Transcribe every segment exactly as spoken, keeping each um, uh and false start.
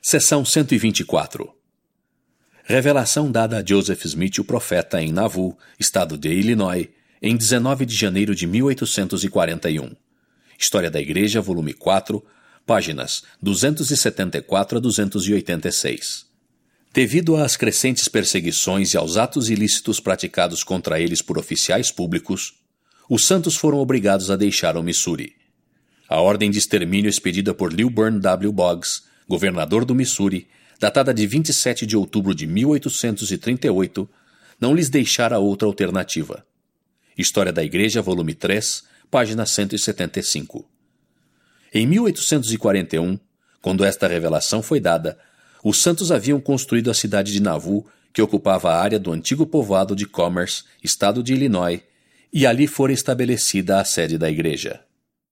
Seção cento e vinte e quatro. Revelação dada a Joseph Smith, o profeta, em Nauvoo, estado de Illinois, em dezenove de janeiro de mil oitocentos e quarenta e um. História da Igreja, volume quatro, páginas duzentos e setenta e quatro a duzentos e oitenta e seis. Devido às crescentes perseguições e aos atos ilícitos praticados contra eles por oficiais públicos, os santos foram obrigados a deixar o Missouri. A ordem de extermínio expedida por Lilburn W. Boggs, governador do Missouri, datada de vinte e sete de outubro de mil oitocentos e trinta e oito, não lhes deixara outra alternativa. História da Igreja, volume três, página cento e setenta e cinco. Em mil oitocentos e quarenta e um, quando esta revelação foi dada, os santos haviam construído a cidade de Nauvoo, que ocupava a área do antigo povoado de Commerce, estado de Illinois, e ali fora estabelecida a sede da Igreja.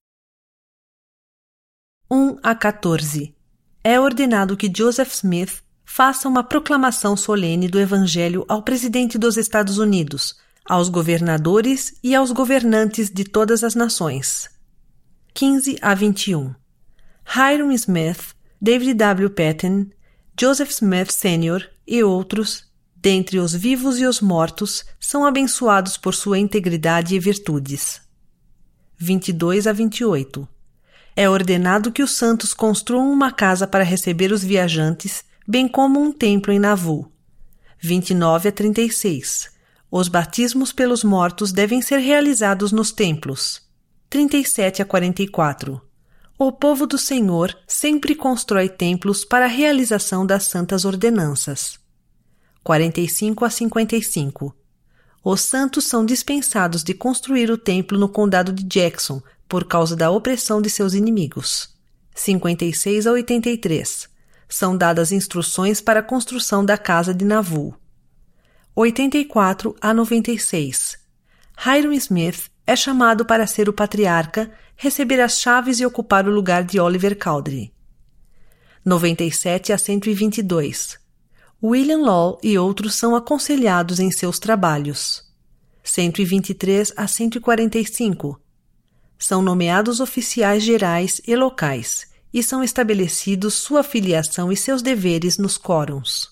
um a quatorze. É ordenado que Joseph Smith faça uma proclamação solene do Evangelho ao presidente dos Estados Unidos, aos governadores e aos governantes de todas as nações. quinze a vinte e um. Hyrum Smith, David W. Patton, Joseph Smith Sênior e outros, dentre os vivos e os mortos, são abençoados por sua integridade e virtudes. vinte e dois a vinte e oito. É ordenado que os santos construam uma casa para receber os viajantes, bem como um templo em Nauvoo. vinte e nove a trinta e seis. Os batismos pelos mortos devem ser realizados nos templos. trinta e sete a quarenta e quatro. O povo do Senhor sempre constrói templos para a realização das santas ordenanças. quarenta e cinco a cinquenta e cinco. Os santos são dispensados de construir o templo no condado de Jackson, por causa da opressão de seus inimigos. cinquenta e seis a oitenta e três. São dadas instruções para a construção da casa de Nauvoo. oitenta e quatro a noventa e seis. Hyrum Smith é chamado para ser o patriarca, receber as chaves e ocupar o lugar de Oliver Cowdery. noventa e sete a cento e vinte e dois. William Law e outros são aconselhados em seus trabalhos. cento e vinte e três a cento e quarenta e cinco. São nomeados oficiais gerais e locais, e são estabelecidos sua filiação e seus deveres nos quórums.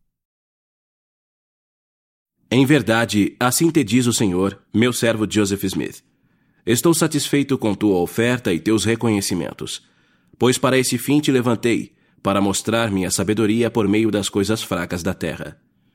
Em verdade, assim te diz o Senhor, meu servo Joseph Smith. Estou satisfeito com tua oferta e teus reconhecimentos, pois para esse fim te levantei, para mostrar minha sabedoria por meio das coisas fracas da terra.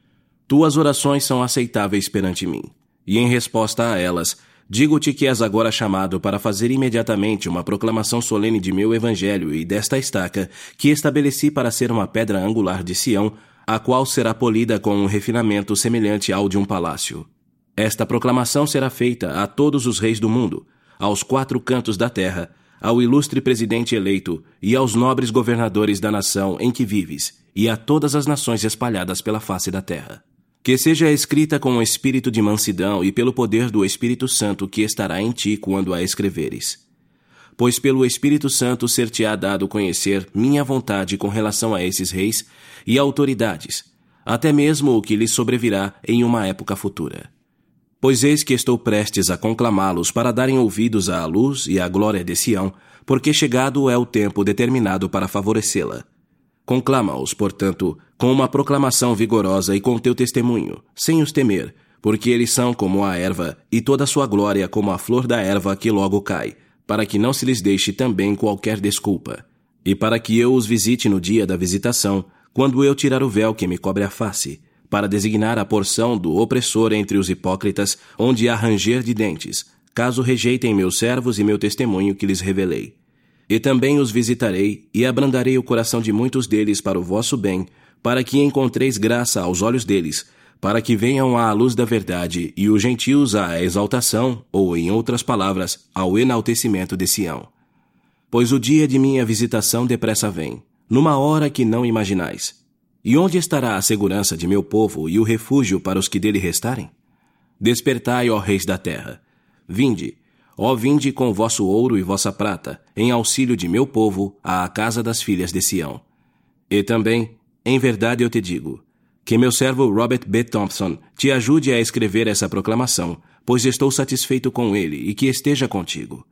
Tuas orações são aceitáveis perante mim, e em resposta a elas, digo-te que és agora chamado para fazer imediatamente uma proclamação solene de meu evangelho e desta estaca, que estabeleci para ser uma pedra angular de Sião, a qual será polida com um refinamento semelhante ao de um palácio. Esta proclamação será feita a todos os reis do mundo, aos quatro cantos da terra, ao ilustre presidente eleito e aos nobres governadores da nação em que vives, e a todas as nações espalhadas pela face da terra. Que seja escrita com o espírito de mansidão e pelo poder do Espírito Santo que estará em ti quando a escreveres. Pois pelo Espírito Santo ser-te-á dado conhecer minha vontade com relação a esses reis e autoridades, até mesmo o que lhes sobrevirá em uma época futura. Pois eis que estou prestes a conclamá-los para darem ouvidos à luz e à glória de Sião, porque chegado é o tempo determinado para favorecê-la. Conclama-os, portanto, com uma proclamação vigorosa e com teu testemunho, sem os temer, porque eles são como a erva, e toda a sua glória como a flor da erva que logo cai, para que não se lhes deixe também qualquer desculpa, e para que eu os visite no dia da visitação, quando eu tirar o véu que me cobre a face, para designar a porção do opressor entre os hipócritas, onde há ranger de dentes, caso rejeitem meus servos e meu testemunho que lhes revelei. E também os visitarei, e abrandarei o coração de muitos deles para o vosso bem, para que encontreis graça aos olhos deles, para que venham à luz da verdade, e os gentios à exaltação, ou, em outras palavras, ao enaltecimento de Sião. Pois o dia de minha visitação depressa vem, numa hora que não imaginais. E onde estará a segurança de meu povo e o refúgio para os que dele restarem? Despertai, ó reis da terra. Vinde, ó vinde com vosso ouro e vossa prata, em auxílio de meu povo, à casa das filhas de Sião. E também, em verdade eu te digo, que meu servo Robert B. Thompson te ajude a escrever essa proclamação, pois estou satisfeito com ele e que esteja contigo.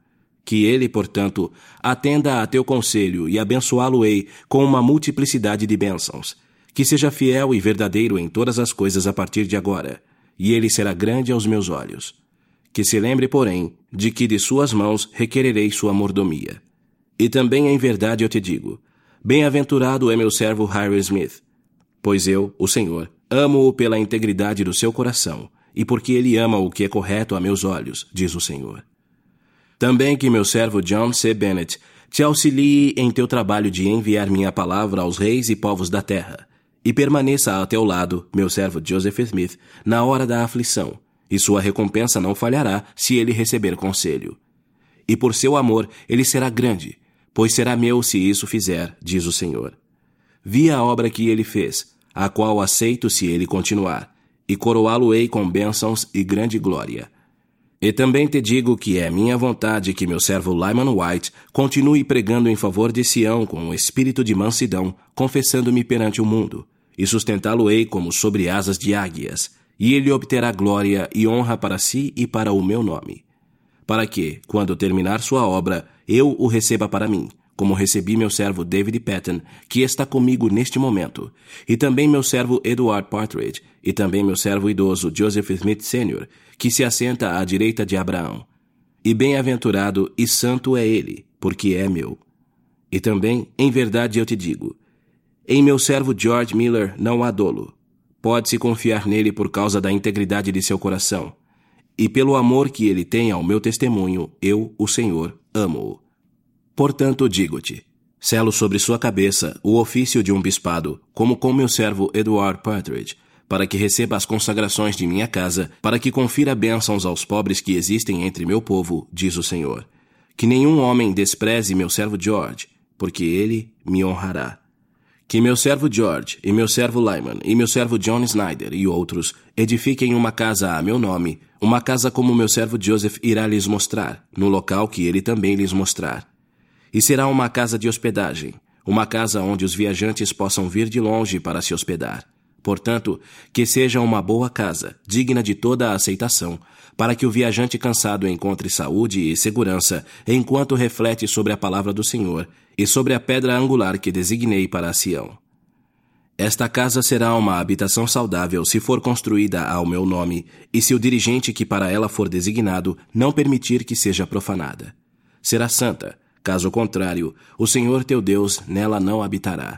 Que ele, portanto, atenda a teu conselho e abençoá-lo-ei com uma multiplicidade de bênçãos. Que seja fiel e verdadeiro em todas as coisas a partir de agora, e ele será grande aos meus olhos. Que se lembre, porém, de que de suas mãos requererei sua mordomia. E também em verdade eu te digo, bem-aventurado é meu servo Hyrum Smith, pois eu, o Senhor, amo-o pela integridade do seu coração, e porque ele ama o que é correto a meus olhos, diz o Senhor. Também que meu servo John C. Bennett te auxilie em teu trabalho de enviar minha palavra aos reis e povos da terra, e permaneça a teu lado, meu servo Joseph Smith, na hora da aflição, e sua recompensa não falhará se ele receber conselho. E por seu amor ele será grande, pois será meu se isso fizer, diz o Senhor. Vi a obra que ele fez, a qual aceito se ele continuar, e coroá-lo-ei com bênçãos e grande glória. E também te digo que é minha vontade que meu servo Lyman White continue pregando em favor de Sião com um espírito de mansidão, confessando-me perante o mundo, e sustentá-lo-ei como sobre asas de águias, e ele obterá glória e honra para si e para o meu nome. Para que, quando terminar sua obra, eu o receba para mim, como recebi meu servo David Patton, que está comigo neste momento, e também meu servo Edward Partridge, e também meu servo idoso Joseph Smith Sênior, que se assenta à direita de Abraão. E bem-aventurado e santo é ele, porque é meu. E também, em verdade eu te digo, em meu servo George Miller não há dolo. Pode-se confiar nele por causa da integridade de seu coração. E pelo amor que ele tem ao meu testemunho, eu, o Senhor, amo-o. Portanto, digo-te, selo sobre sua cabeça o ofício de um bispado, como com meu servo Edward Partridge, para que receba as consagrações de minha casa, para que confira bênçãos aos pobres que existem entre meu povo, diz o Senhor. Que nenhum homem despreze meu servo George, porque ele me honrará. Que meu servo George, e meu servo Lyman, e meu servo John Snyder, e outros, edifiquem uma casa a meu nome, uma casa como meu servo Joseph irá lhes mostrar, no local que ele também lhes mostrar. E será uma casa de hospedagem, uma casa onde os viajantes possam vir de longe para se hospedar. Portanto, que seja uma boa casa, digna de toda a aceitação, para que o viajante cansado encontre saúde e segurança, enquanto reflete sobre a palavra do Senhor e sobre a pedra angular que designei para Sião. Esta casa será uma habitação saudável se for construída ao meu nome, e se o dirigente que para ela for designado não permitir que seja profanada. Será santa, caso contrário, o Senhor teu Deus nela não habitará.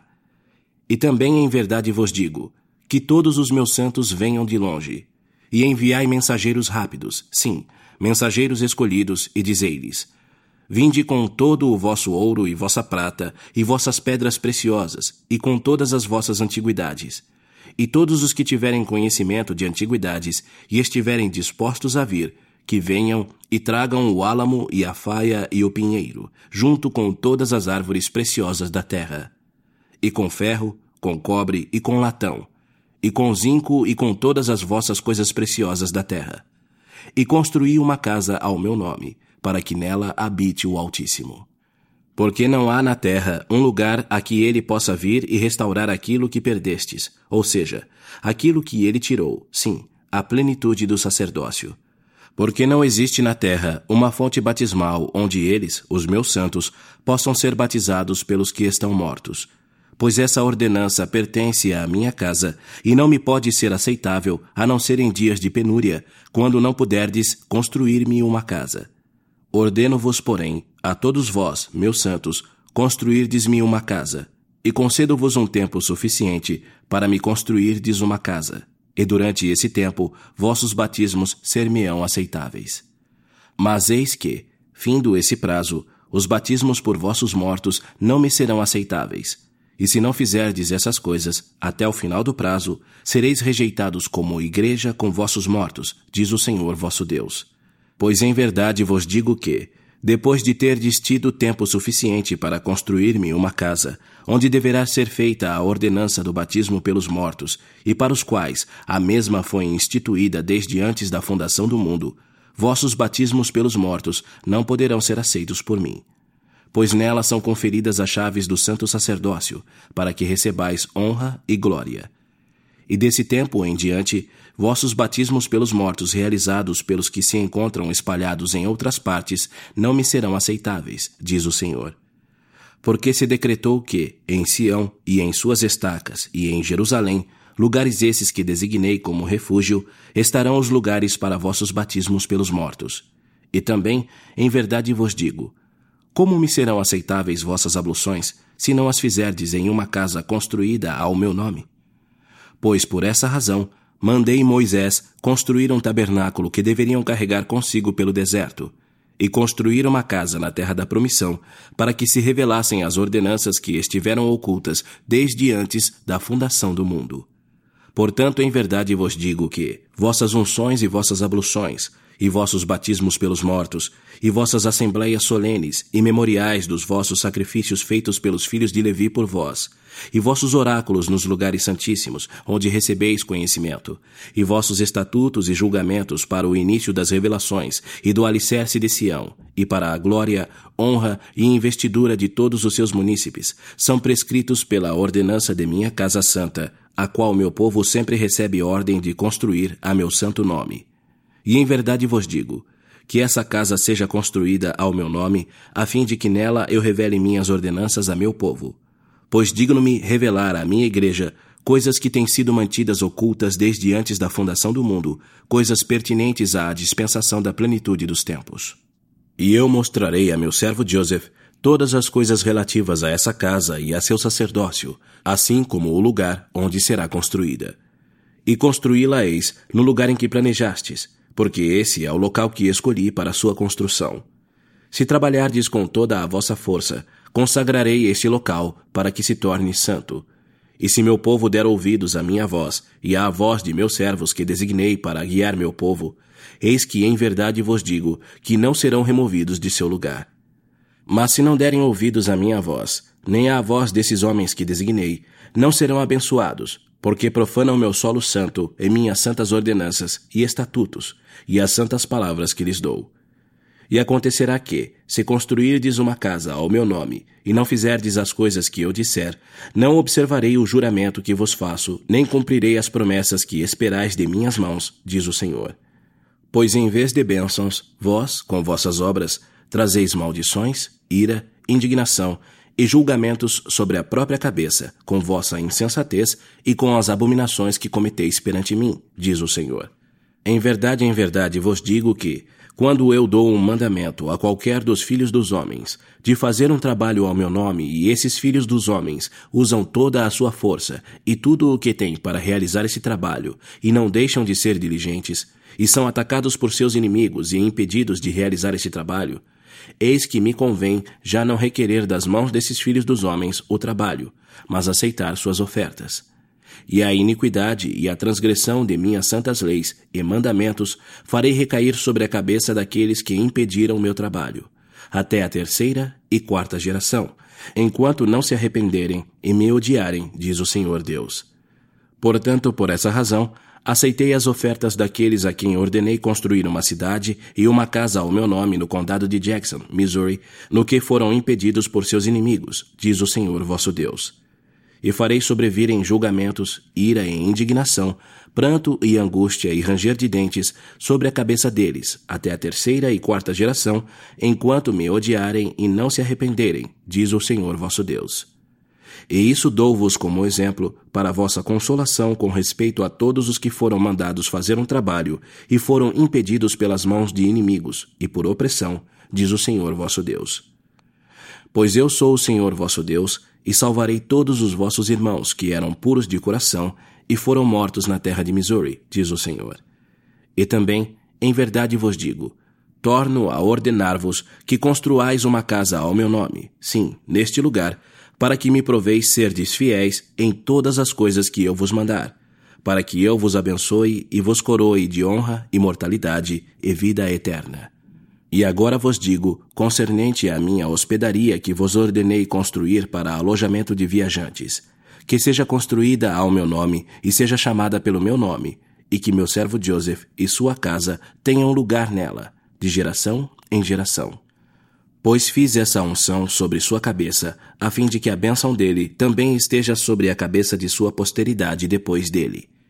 E também em verdade vos digo, que todos os meus santos venham de longe, e enviai mensageiros rápidos, sim, mensageiros escolhidos, e dizei-lhes, vinde com todo o vosso ouro e vossa prata, e vossas pedras preciosas, e com todas as vossas antiguidades. E todos os que tiverem conhecimento de antiguidades, e estiverem dispostos a vir, que venham e tragam o álamo e a faia e o pinheiro, junto com todas as árvores preciosas da terra. E com ferro, com cobre e com latão, e com zinco e com todas as vossas coisas preciosas da terra. E construí uma casa ao meu nome, para que nela habite o Altíssimo. Porque não há na terra um lugar a que ele possa vir e restaurar aquilo que perdestes, ou seja, aquilo que ele tirou, sim, a plenitude do sacerdócio. Porque não existe na terra uma fonte batismal onde eles, os meus santos, possam ser batizados pelos que estão mortos. Pois essa ordenança pertence à minha casa, e não me pode ser aceitável, a não ser em dias de penúria, quando não puderdes construir-me uma casa. Ordeno-vos, porém, a todos vós, meus santos, construirdes-me uma casa, e concedo-vos um tempo suficiente para me construirdes uma casa, e durante esse tempo vossos batismos ser-me-ão aceitáveis. Mas eis que, findo esse prazo, os batismos por vossos mortos não me serão aceitáveis. E se não fizerdes essas coisas, até o final do prazo, sereis rejeitados como igreja com vossos mortos, diz o Senhor vosso Deus. Pois em verdade vos digo que, depois de terdes tido tempo suficiente para construir-me uma casa, onde deverá ser feita a ordenança do batismo pelos mortos, e para os quais a mesma foi instituída desde antes da fundação do mundo, vossos batismos pelos mortos não poderão ser aceitos por mim. Pois nela são conferidas as chaves do santo sacerdócio, para que recebais honra e glória. E desse tempo em diante, vossos batismos pelos mortos realizados pelos que se encontram espalhados em outras partes não me serão aceitáveis, diz o Senhor. Porque se decretou que, em Sião e em suas estacas e em Jerusalém, lugares esses que designei como refúgio, estarão os lugares para vossos batismos pelos mortos. E também, em verdade vos digo, como me serão aceitáveis vossas abluções, se não as fizerdes em uma casa construída ao meu nome? Pois por essa razão, mandei Moisés construir um tabernáculo que deveriam carregar consigo pelo deserto, e construir uma casa na terra da promissão, para que se revelassem as ordenanças que estiveram ocultas desde antes da fundação do mundo. Portanto, em verdade vos digo que vossas unções e vossas abluções, e vossos batismos pelos mortos, e vossas assembleias solenes e memoriais dos vossos sacrifícios feitos pelos filhos de Levi por vós, e vossos oráculos nos lugares santíssimos, onde recebeis conhecimento, e vossos estatutos e julgamentos para o início das revelações e do alicerce de Sião, e para a glória, honra e investidura de todos os seus munícipes, são prescritos pela ordenança de minha casa santa, a qual meu povo sempre recebe ordem de construir a meu santo nome. E em verdade vos digo, que essa casa seja construída ao meu nome, a fim de que nela eu revele minhas ordenanças a meu povo. Pois digno-me revelar à minha igreja coisas que têm sido mantidas ocultas desde antes da fundação do mundo, coisas pertinentes à dispensação da plenitude dos tempos. E eu mostrarei a meu servo Joseph todas as coisas relativas a essa casa e a seu sacerdócio, assim como o lugar onde será construída. E construí-la-eis no lugar em que planejastes, porque esse é o local que escolhi para a sua construção. Se trabalhardes com toda a vossa força, consagrarei este local para que se torne santo. E se meu povo der ouvidos à minha voz e à voz de meus servos que designei para guiar meu povo, eis que em verdade vos digo que não serão removidos de seu lugar. Mas se não derem ouvidos à minha voz, nem à voz desses homens que designei, não serão abençoados, porque profanam meu solo santo e minhas santas ordenanças e estatutos, e as santas palavras que lhes dou. E acontecerá que, se construirdes uma casa ao meu nome, e não fizerdes as coisas que eu disser, não observarei o juramento que vos faço, nem cumprirei as promessas que esperais de minhas mãos, diz o Senhor. Pois em vez de bênçãos, vós, com vossas obras, trazeis maldições, ira, indignação e julgamentos sobre a própria cabeça, com vossa insensatez e com as abominações que cometeis perante mim, diz o Senhor. Em verdade, em verdade vos digo que, quando eu dou um mandamento a qualquer dos filhos dos homens, de fazer um trabalho ao meu nome, e esses filhos dos homens usam toda a sua força e tudo o que têm para realizar esse trabalho, e não deixam de ser diligentes, e são atacados por seus inimigos e impedidos de realizar esse trabalho, eis que me convém já não requerer das mãos desses filhos dos homens o trabalho, mas aceitar suas ofertas. E a iniquidade e a transgressão de minhas santas leis e mandamentos farei recair sobre a cabeça daqueles que impediram meu trabalho, até a terceira e quarta geração, enquanto não se arrependerem e me odiarem, diz o Senhor Deus. Portanto, por essa razão, aceitei as ofertas daqueles a quem ordenei construir uma cidade e uma casa ao meu nome no condado de Jackson, Missouri, no que foram impedidos por seus inimigos, diz o Senhor vosso Deus. E farei sobrevirem julgamentos, ira e indignação, pranto e angústia e ranger de dentes sobre a cabeça deles, até a terceira e quarta geração, enquanto me odiarem e não se arrependerem, diz o Senhor vosso Deus. E isso dou-vos como exemplo para a vossa consolação com respeito a todos os que foram mandados fazer um trabalho e foram impedidos pelas mãos de inimigos e por opressão, diz o Senhor vosso Deus. Pois eu sou o Senhor vosso Deus, e salvarei todos os vossos irmãos que eram puros de coração e foram mortos na terra de Missouri, diz o Senhor. E também, em verdade vos digo, torno a ordenar-vos que construais uma casa ao meu nome, sim, neste lugar, para que me proveis serdes fiéis em todas as coisas que eu vos mandar, para que eu vos abençoe e vos coroe de honra, imortalidade e vida eterna. E agora vos digo, concernente à minha hospedaria que vos ordenei construir para alojamento de viajantes, que seja construída ao meu nome e seja chamada pelo meu nome, e que meu servo Joseph e sua casa tenham lugar nela, de geração em geração. Pois fiz essa unção sobre sua cabeça, a fim de que a bênção dele também esteja sobre a cabeça de sua posteridade depois dele.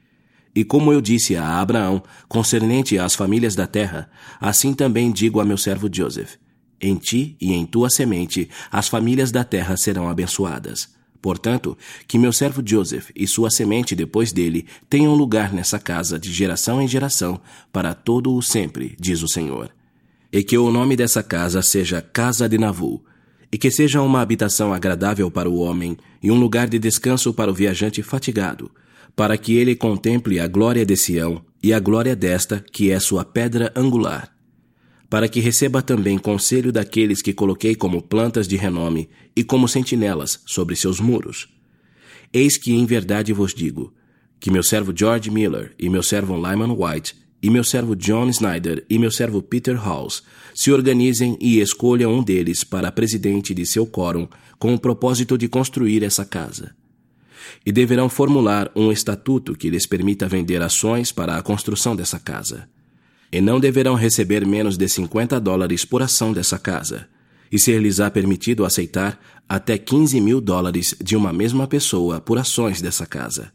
E como eu disse a Abraão, concernente às famílias da terra, assim também digo a meu servo Joseph: em ti e em tua semente as famílias da terra serão abençoadas. Portanto, que meu servo Joseph e sua semente depois dele tenham lugar nessa casa de geração em geração, para todo o sempre, diz o Senhor. E que o nome dessa casa seja Casa de Navu, e que seja uma habitação agradável para o homem e um lugar de descanso para o viajante fatigado, para que ele contemple a glória de Sião e a glória desta, que é sua pedra angular, para que receba também conselho daqueles que coloquei como plantas de renome e como sentinelas sobre seus muros. Eis que em verdade vos digo, que meu servo George Miller e meu servo Lyman White e meu servo John Snyder e meu servo Peter Halls se organizem e escolham um deles para presidente de seu quórum com o propósito de construir essa casa. E deverão formular um estatuto que lhes permita vender ações para a construção dessa casa. E não deverão receber menos de cinquenta dólares por ação dessa casa, e ser-lhes-á permitido aceitar até quinze mil dólares de uma mesma pessoa por ações dessa casa.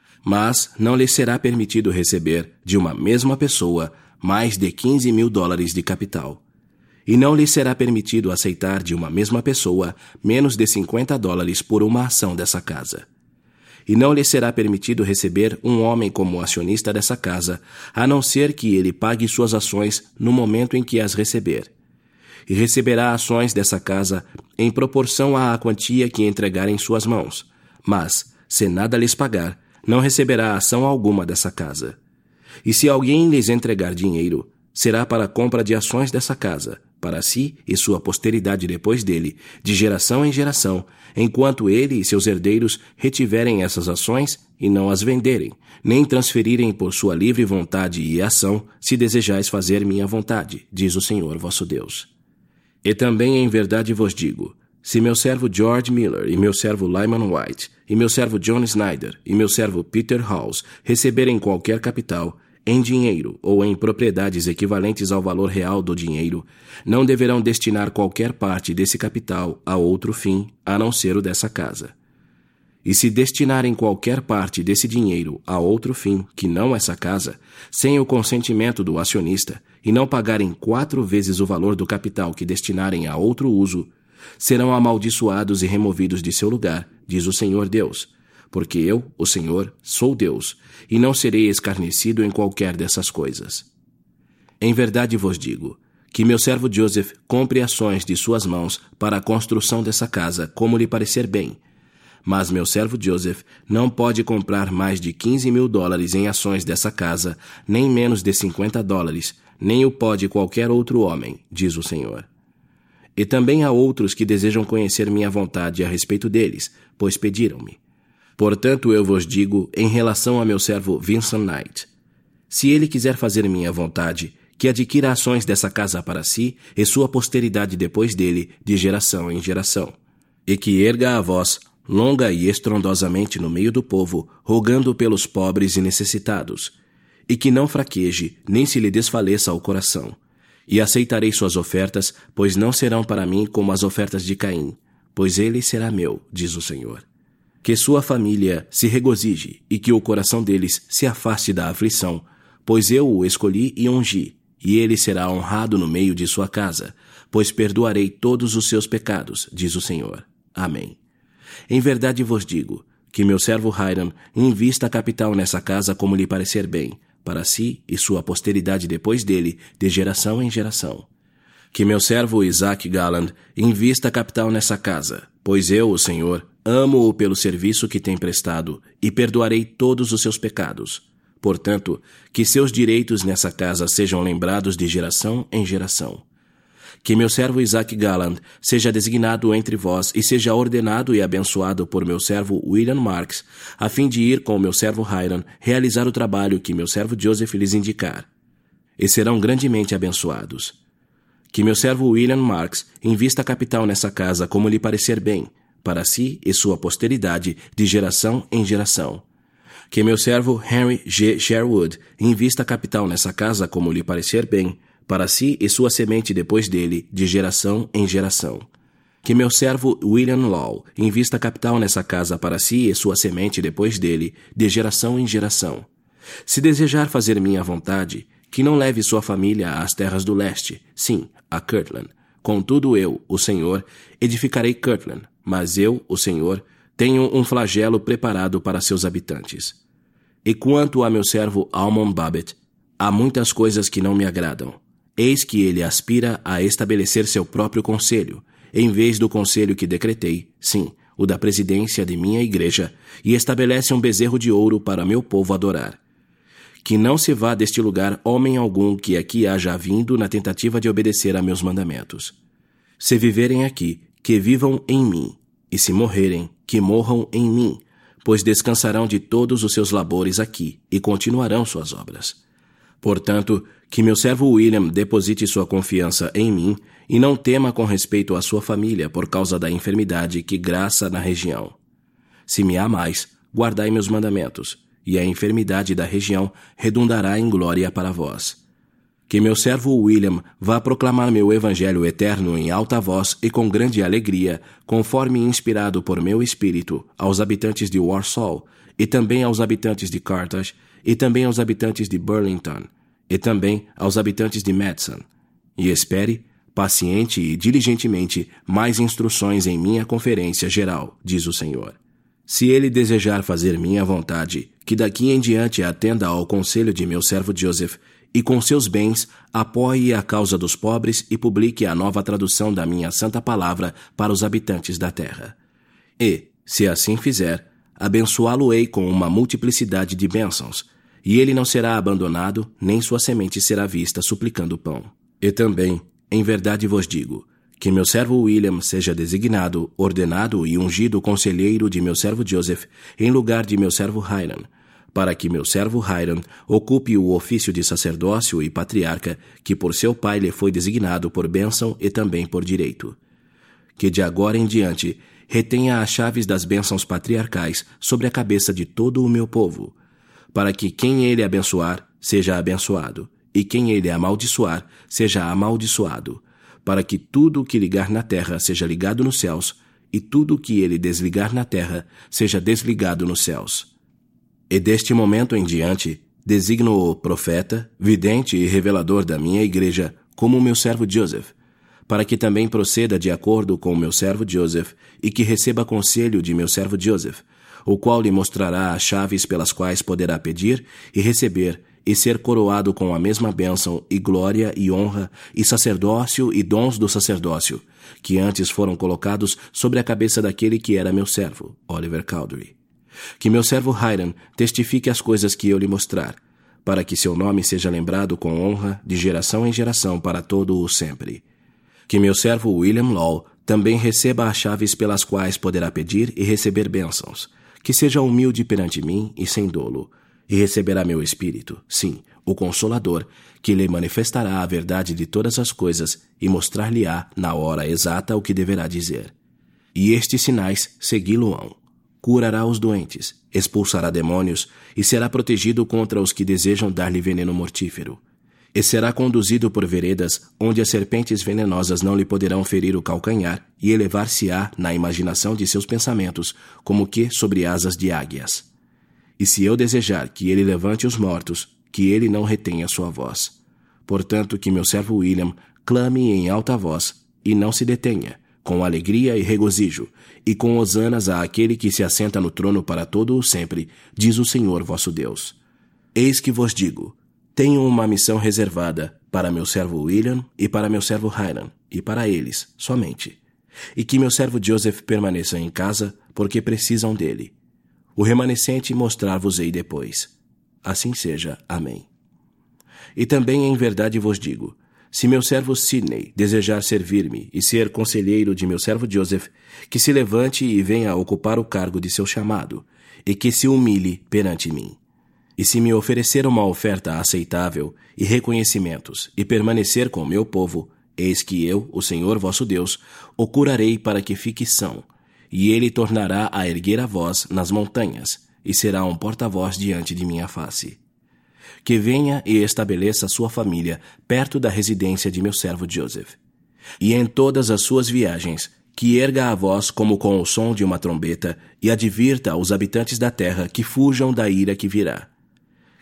Mas não lhes será permitido receber de uma mesma pessoa mais de quinze mil dólares de capital. E não lhes será permitido aceitar de uma mesma pessoa menos de cinquenta dólares por uma ação dessa casa. E não lhe será permitido receber um homem como acionista dessa casa, a não ser que ele pague suas ações no momento em que as receber. E receberá ações dessa casa em proporção à quantia que entregar em suas mãos. Mas, se nada lhes pagar, não receberá ação alguma dessa casa. E se alguém lhes entregar dinheiro, será para a compra de ações dessa casa, para si e sua posteridade depois dele, de geração em geração, enquanto ele e seus herdeiros retiverem essas ações e não as venderem, nem transferirem por sua livre vontade e ação, se desejais fazer minha vontade, diz o Senhor vosso Deus. E também em verdade vos digo, se meu servo George Miller e meu servo Lyman White, e meu servo John Snyder e meu servo Peter Halls receberem qualquer capital, em dinheiro ou em propriedades equivalentes ao valor real do dinheiro, não deverão destinar qualquer parte desse capital a outro fim, a não ser o dessa casa. E se destinarem qualquer parte desse dinheiro a outro fim, que não essa casa, sem o consentimento do acionista, e não pagarem quatro vezes o valor do capital que destinarem a outro uso, serão amaldiçoados e removidos de seu lugar, diz o Senhor Deus. Porque eu, o Senhor, sou Deus, e não serei escarnecido em qualquer dessas coisas. Em verdade vos digo, que meu servo Joseph compre ações de suas mãos para a construção dessa casa, como lhe parecer bem. Mas meu servo Joseph não pode comprar mais de quinze mil dólares em ações dessa casa, nem menos de cinquenta dólares, nem o pode qualquer outro homem, diz o Senhor. E também há outros que desejam conhecer minha vontade a respeito deles, pois pediram-me. Portanto, eu vos digo, em relação a meu servo Vincent Knight, se ele quiser fazer minha vontade, que adquira ações dessa casa para si e sua posteridade depois dele, de geração em geração, e que erga a voz, longa e estrondosamente no meio do povo, rogando pelos pobres e necessitados, e que não fraqueje, nem se lhe desfaleça o coração. E aceitarei suas ofertas, pois não serão para mim como as ofertas de Caim, pois ele será meu, diz o Senhor. Que sua família se regozije e que o coração deles se afaste da aflição, pois eu o escolhi e ungi, e ele será honrado no meio de sua casa, pois perdoarei todos os seus pecados, diz o Senhor. Amém. Em verdade vos digo, que meu servo Hiram invista capital nessa casa como lhe parecer bem, para si e sua posteridade depois dele, de geração em geração. Que meu servo Isaac Galland invista capital nessa casa, pois eu, o Senhor, amo-o pelo serviço que tem prestado e perdoarei todos os seus pecados. Portanto, que seus direitos nessa casa sejam lembrados de geração em geração. Que meu servo Isaac Galland seja designado entre vós e seja ordenado e abençoado por meu servo William Marks, a fim de ir com meu servo Hiram realizar o trabalho que meu servo Joseph lhes indicar. E serão grandemente abençoados. Que meu servo William Marks invista capital nessa casa como lhe parecer bem, para si e sua posteridade, de geração em geração. Que meu servo Henry G. Sherwood invista capital nessa casa como lhe parecer bem, para si e sua semente depois dele, de geração em geração. Que meu servo William Law invista capital nessa casa para si e sua semente depois dele, de geração em geração. Se desejar fazer minha vontade, que não leve sua família às terras do leste, sim, a Kirtland. Contudo eu, o Senhor, edificarei Kirtland, mas eu, o Senhor, tenho um flagelo preparado para seus habitantes. E quanto a meu servo Almon Babbitt, há muitas coisas que não me agradam. Eis que ele aspira a estabelecer seu próprio conselho, em vez do conselho que decretei, sim, o da presidência de minha igreja, e estabelece um bezerro de ouro para meu povo adorar. Que não se vá deste lugar homem algum que aqui haja vindo na tentativa de obedecer a meus mandamentos. Se viverem aqui, que vivam em mim, e se morrerem, que morram em mim, pois descansarão de todos os seus labores aqui, e continuarão suas obras. Portanto, que meu servo William deposite sua confiança em mim, e não tema com respeito à sua família por causa da enfermidade que graça na região. Se me amais, guardai meus mandamentos, e a enfermidade da região redundará em glória para vós. Que meu servo William vá proclamar meu evangelho eterno em alta voz e com grande alegria, conforme inspirado por meu espírito, aos habitantes de Warsaw, e também aos habitantes de Carthage, e também aos habitantes de Burlington, e também aos habitantes de Madison. E espere, paciente e diligentemente, mais instruções em minha conferência geral, diz o Senhor. Se ele desejar fazer minha vontade, que daqui em diante atenda ao conselho de meu servo Joseph, e com seus bens apoie a causa dos pobres e publique a nova tradução da minha santa palavra para os habitantes da terra. E, se assim fizer, abençoá-lo-ei com uma multiplicidade de bênçãos, e ele não será abandonado, nem sua semente será vista suplicando pão. E também, em verdade vos digo, que meu servo William seja designado, ordenado e ungido conselheiro de meu servo Joseph, em lugar de meu servo Hiram, para que meu servo Hiram ocupe o ofício de sacerdócio e patriarca, que por seu pai lhe foi designado por bênção e também por direito. Que de agora em diante retenha as chaves das bênçãos patriarcais sobre a cabeça de todo o meu povo, para que quem ele abençoar seja abençoado, e quem ele amaldiçoar seja amaldiçoado, para que tudo o que ligar na terra seja ligado nos céus, e tudo o que ele desligar na terra seja desligado nos céus. E deste momento em diante, designo-o profeta, vidente e revelador da minha igreja, como o meu servo Joseph, para que também proceda de acordo com o meu servo Joseph, e que receba conselho de meu servo Joseph, o qual lhe mostrará as chaves pelas quais poderá pedir e receber, e ser coroado com a mesma bênção e glória e honra e sacerdócio e dons do sacerdócio, que antes foram colocados sobre a cabeça daquele que era meu servo, Oliver Cowdery. Que meu servo Hiram testifique as coisas que eu lhe mostrar, para que seu nome seja lembrado com honra de geração em geração para todo o sempre. Que meu servo William Law também receba as chaves pelas quais poderá pedir e receber bênçãos, que seja humilde perante mim e sem dolo, e receberá meu Espírito, sim, o Consolador, que lhe manifestará a verdade de todas as coisas e mostrar-lhe-á na hora exata o que deverá dizer. E estes sinais segui-lo-ão. Curará os doentes, expulsará demônios e será protegido contra os que desejam dar-lhe veneno mortífero. E será conduzido por veredas onde as serpentes venenosas não lhe poderão ferir o calcanhar e elevar-se-á na imaginação de seus pensamentos como que sobre asas de águias. E se eu desejar que ele levante os mortos, que ele não retenha sua voz. Portanto, que meu servo William clame em alta voz e não se detenha, com alegria e regozijo, e com hosanas àquele que se assenta no trono para todo o sempre, diz o Senhor vosso Deus. Eis que vos digo, tenho uma missão reservada para meu servo William e para meu servo Hiram, e para eles, somente. E que meu servo Joseph permaneça em casa, porque precisam dele. O remanescente mostrar-vos-ei depois. Assim seja. Amém. E também em verdade vos digo, se meu servo Sidney desejar servir-me e ser conselheiro de meu servo Joseph, que se levante e venha ocupar o cargo de seu chamado, e que se humilhe perante mim. E se me oferecer uma oferta aceitável e reconhecimentos, e permanecer com o meu povo, eis que eu, o Senhor vosso Deus, o curarei para que fique são, e ele tornará a erguer a voz nas montanhas, e será um porta-voz diante de minha face. Que venha e estabeleça sua família perto da residência de meu servo Joseph. E em todas as suas viagens, que erga a voz como com o som de uma trombeta, e advirta aos habitantes da terra que fujam da ira que virá.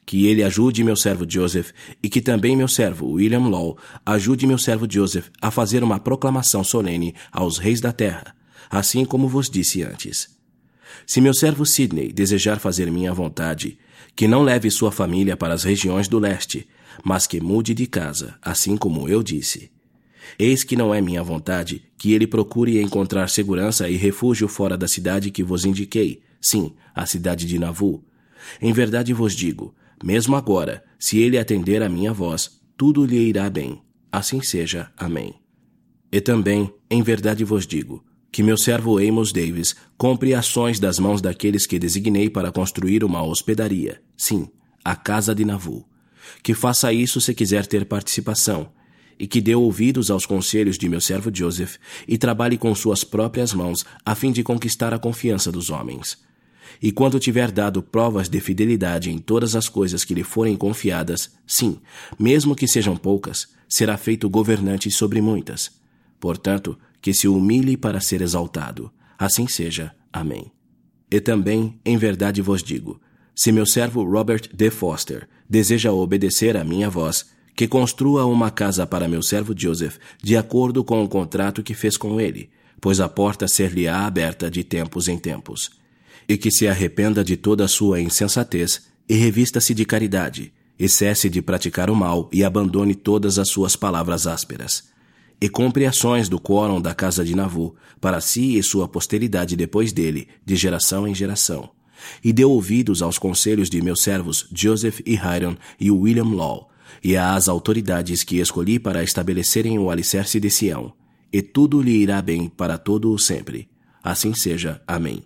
que ele ajude meu servo Joseph e que também meu servo William Law ajude meu servo Joseph a fazer uma proclamação solene aos reis da terra, assim como vos disse antes. Se meu servo Sidney desejar fazer minha vontade, que não leve sua família para as regiões do leste, mas que mude de casa, assim como eu disse. Eis que não é minha vontade que ele procure encontrar segurança e refúgio fora da cidade que vos indiquei, sim, a cidade de Navu. Em verdade vos digo, mesmo agora, se ele atender a minha voz, tudo lhe irá bem. Assim seja. Amém. E também, em verdade vos digo, que meu servo Amos Davis compre ações das mãos daqueles que designei para construir uma hospedaria, sim, a casa de Navu. Que faça isso se quiser ter participação, e que dê ouvidos aos conselhos de meu servo Joseph e trabalhe com suas próprias mãos a fim de conquistar a confiança dos homens. E quando tiver dado provas de fidelidade em todas as coisas que lhe forem confiadas, sim, mesmo que sejam poucas, será feito governante sobre muitas. Portanto, que se humilhe para ser exaltado. Assim seja. Amém. E também, em verdade vos digo, se meu servo Robert D. Foster deseja obedecer à minha voz, que construa uma casa para meu servo Joseph, de acordo com o contrato que fez com ele, pois a porta ser-lhe-á aberta de tempos em tempos. E que se arrependa de toda a sua insensatez, e revista-se de caridade, e cesse de praticar o mal, e abandone todas as suas palavras ásperas. E compre ações do quórum da casa de Navu, para si e sua posteridade depois dele, de geração em geração. E dê ouvidos aos conselhos de meus servos Joseph e Hiram e William Law, e às autoridades que escolhi para estabelecerem o alicerce de Sião, e tudo lhe irá bem para todo o sempre. Assim seja. Amém.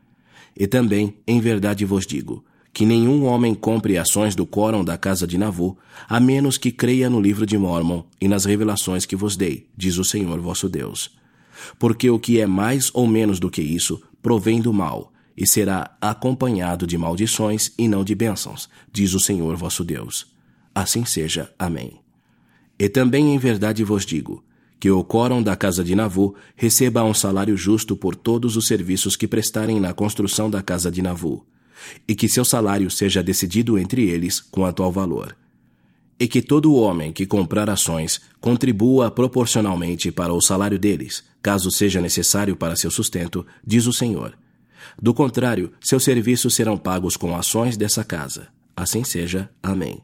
E também, em verdade vos digo, que nenhum homem compre ações do quórum da casa de Navu, a menos que creia no livro de Mórmon e nas revelações que vos dei, diz o Senhor vosso Deus. Porque o que é mais ou menos do que isso, provém do mal, e será acompanhado de maldições e não de bênçãos, diz o Senhor vosso Deus. Assim seja. Amém. E também em verdade vos digo, que o quórum da casa de Navu receba um salário justo por todos os serviços que prestarem na construção da casa de Navu, e que seu salário seja decidido entre eles quanto ao valor. E que todo homem que comprar ações contribua proporcionalmente para o salário deles, caso seja necessário para seu sustento, diz o Senhor. Do contrário, seus serviços serão pagos com ações dessa casa. Assim seja. Amém.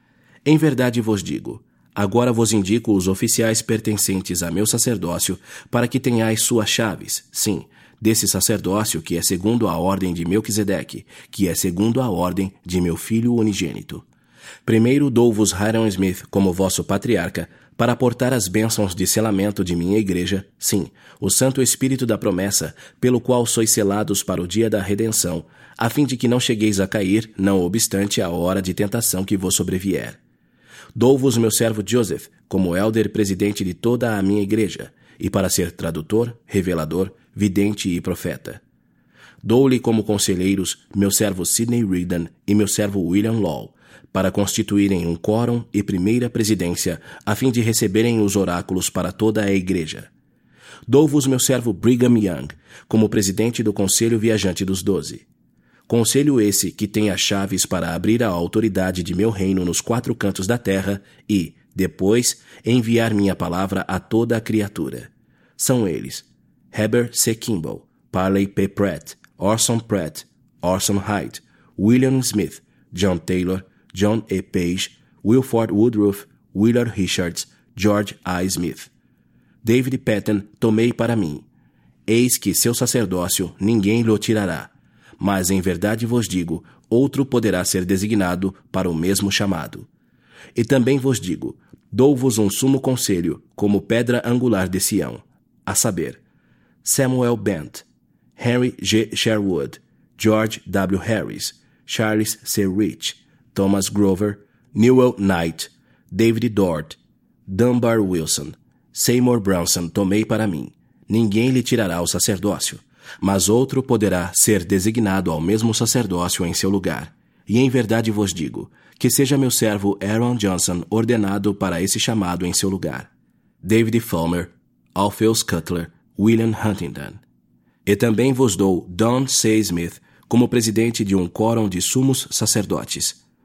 Em verdade vos digo, agora vos indico os oficiais pertencentes a meu sacerdócio, para que tenhais suas chaves, sim, desse sacerdócio que é segundo a ordem de Melquisedeque, que é segundo a ordem de meu filho unigênito. Primeiro dou-vos Hiram Smith como vosso patriarca, para aportar as bênçãos de selamento de minha igreja, sim, o Santo Espírito da promessa, pelo qual sois selados para o dia da redenção, a fim de que não chegueis a cair, não obstante a hora de tentação que vos sobrevier. Dou-vos meu servo Joseph, como élder presidente de toda a minha igreja, e para ser tradutor, revelador, vidente e profeta. Dou-lhe como conselheiros meu servo Sidney Regan e meu servo William Law, para constituírem um quórum e primeira presidência, a fim de receberem os oráculos para toda a igreja. Dou-vos meu servo Brigham Young, como presidente do Conselho Viajante dos Doze. Conselho esse que tem as chaves para abrir a autoridade de meu reino nos quatro cantos da terra e, depois, enviar minha palavra a toda a criatura. São eles: Heber C. Kimball, Parley P. Pratt, Orson Pratt, Orson Hyde, William Smith, John Taylor, John E. Page, Wilford Woodruff, Willard Richards, George A. Smith. David Patton tomei para mim. Eis que seu sacerdócio ninguém lhe tirará. Mas em verdade vos digo, outro poderá ser designado para o mesmo chamado. E também vos digo, dou-vos um sumo conselho, como pedra angular de Sião, a saber, Samuel Bent, Henry G. Sherwood, George W. Harris, Charles C. Rich, Thomas Grover, Newell Knight, David Dort, Dunbar Wilson, Seymour Brownson tomei para mim. Ninguém lhe tirará o sacerdócio, mas outro poderá ser designado ao mesmo sacerdócio em seu lugar. E em verdade vos digo, que seja meu servo Aaron Johnson ordenado para esse chamado em seu lugar. David Fulmer, Alpheus Cutler, William Huntington. E também vos dou Don C. Smith como presidente de um quórum de sumos sacerdotes.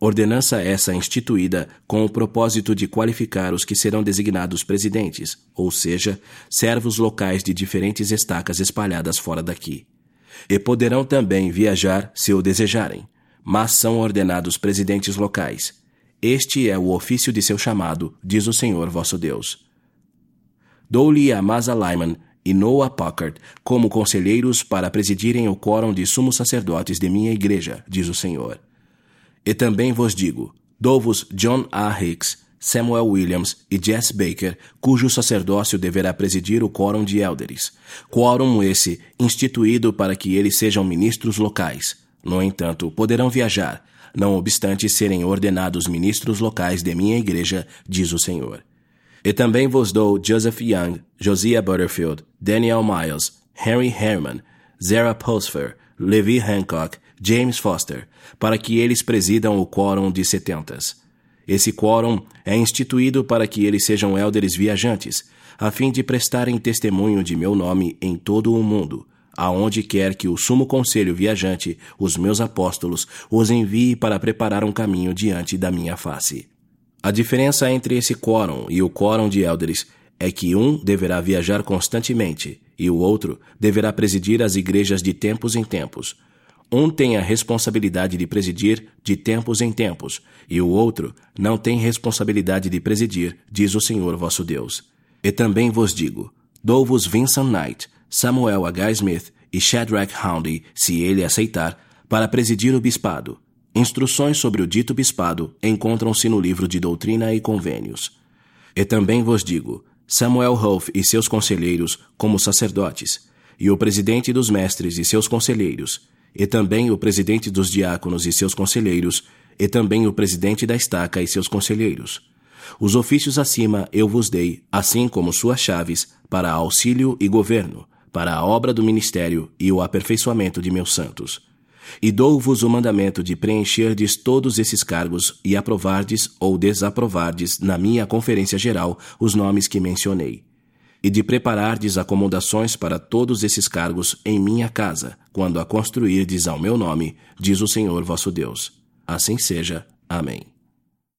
ordenança essa instituída com o propósito de qualificar os que serão designados presidentes, ou seja, servos locais de diferentes estacas espalhadas fora daqui. E poderão também viajar se o desejarem, mas são ordenados presidentes locais. Este é o ofício de seu chamado, diz o Senhor vosso Deus. Dou-lhe Amasa Lyman e Noah Packard como conselheiros para presidirem o quórum de sumos sacerdotes de minha igreja, diz o Senhor. E também vos digo, dou-vos John A. Hicks, Samuel Williams e Jess Baker, cujo sacerdócio deverá presidir o quórum de élderes. Quórum esse instituído para que eles sejam ministros locais. No entanto, poderão viajar, não obstante serem ordenados ministros locais de minha igreja, diz o Senhor. E também vos dou Joseph Young, Josiah Butterfield, Daniel Miles, Henry Herman, Zara Pulsfer, Levi Hancock, James Foster, para que eles presidam o quórum de setentas. Esse quórum é instituído para que eles sejam élderes viajantes, a fim de prestarem testemunho de meu nome em todo o mundo, aonde quer que o sumo conselho viajante, os meus apóstolos, os envie para preparar um caminho diante da minha face. A diferença entre esse quórum e o quórum de élderes é que um deverá viajar constantemente e o outro deverá presidir as igrejas de tempos em tempos. Um tem a responsabilidade de presidir de tempos em tempos, e o outro não tem responsabilidade de presidir, diz o Senhor vosso Deus. E também vos digo, dou-vos Vincent Knight, Samuel H. Smith e Shadrach Houndy, se ele aceitar, para presidir o bispado. Instruções sobre o dito bispado encontram-se no livro de Doutrina e Convênios. E também vos digo, Samuel Hoff e seus conselheiros como sacerdotes, e o presidente dos mestres e seus conselheiros, e também o presidente dos diáconos e seus conselheiros, e também o presidente da estaca e seus conselheiros. Os ofícios acima eu vos dei, assim como suas chaves, para auxílio e governo, para a obra do ministério e o aperfeiçoamento de meus santos. E dou-vos o mandamento de preencherdes todos esses cargos e aprovardes ou desaprovardes na minha conferência geral os nomes que mencionei. E de preparardes acomodações para todos esses cargos em minha casa, quando a construirdes ao meu nome, diz o Senhor vosso Deus. Assim seja. Amém.